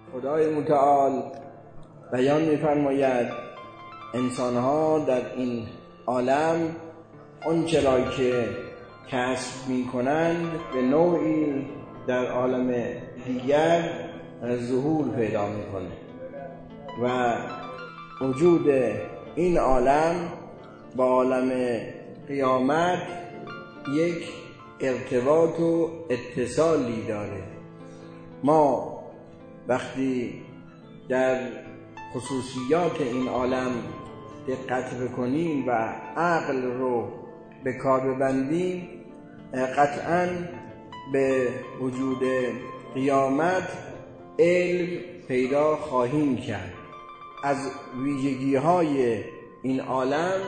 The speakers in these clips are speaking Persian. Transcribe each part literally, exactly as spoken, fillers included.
خدای متعال بیان می‌فرماید انسان‌ها در این عالم آنچه را که کسب می‌کنند به نوعی در عالم دیگر ظهور پیدا می‌کنه و وجود این عالم با عالم قیامت یک ارتباط و اتصالی داره. ما وقتی در خصوصیات این عالم دقت بکنیم و عقل رو به کار ببندیم، قطعاً به وجود قیامت علم پیدا خواهیم کرد. از ویژگی‌های این عالم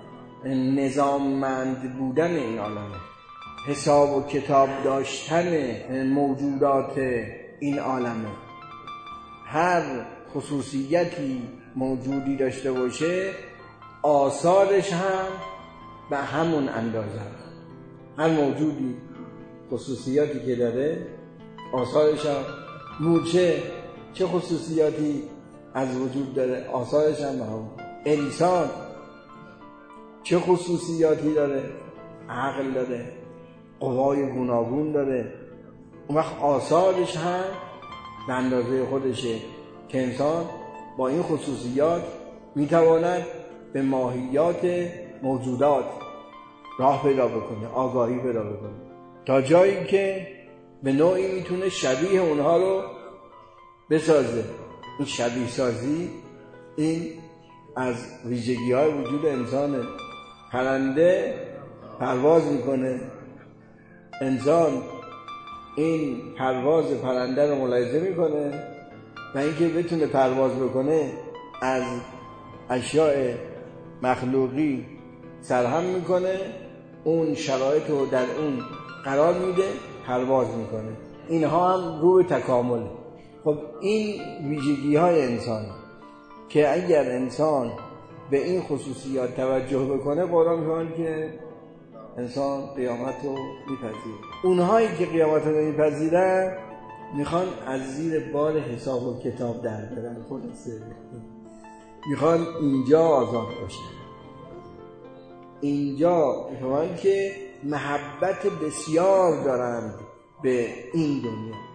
نظاممند بودن این عالمه، حساب و کتاب داشتن موجودات این عالمه. هر خصوصیتی موجودی داشته باشه آثارش هم به همون اندازه. هر موجودی خصوصیاتی که داره آثارش هم مورچه چه خصوصیاتی از وجود داره آثارش هم به همون. انسان چه خصوصیاتی داره؟ عقل داره، قوای گوناگون داره، اون وقت آثارش هم به اندازه خودشه که انسان با این خصوصیات میتواند به ماهیات موجودات راه پیدا بکنه، آگاهی پیدا بکنه، تا جایی که به نوعی میتونه شبیه اونها رو بسازه. این شبیه سازی این از ویژگی های وجود انسانه. پرنده پرواز میکنه، انسان این پرواز پرنده رو ملاحظه میکنه و اینکه بتونه پرواز بکنه از اشیاء مخلوقی سرهم میکنه، اون شرایط رو در اون قرار میده، پرواز میکنه. اینها هم رو به تکامله. خب این ویژگی های انسان که اگر انسان به این خصوصیات توجه بکنه، قرآن میگه که انسان قیامت رو میپذیره. اونهایی که قیامت رو میپذیرن میخوان از زیر بار حساب و کتاب در برن، خلاصه میخوان اینجا آزاد باشن. اینجا میخوان که محبت بسیار دارند به این دنیا.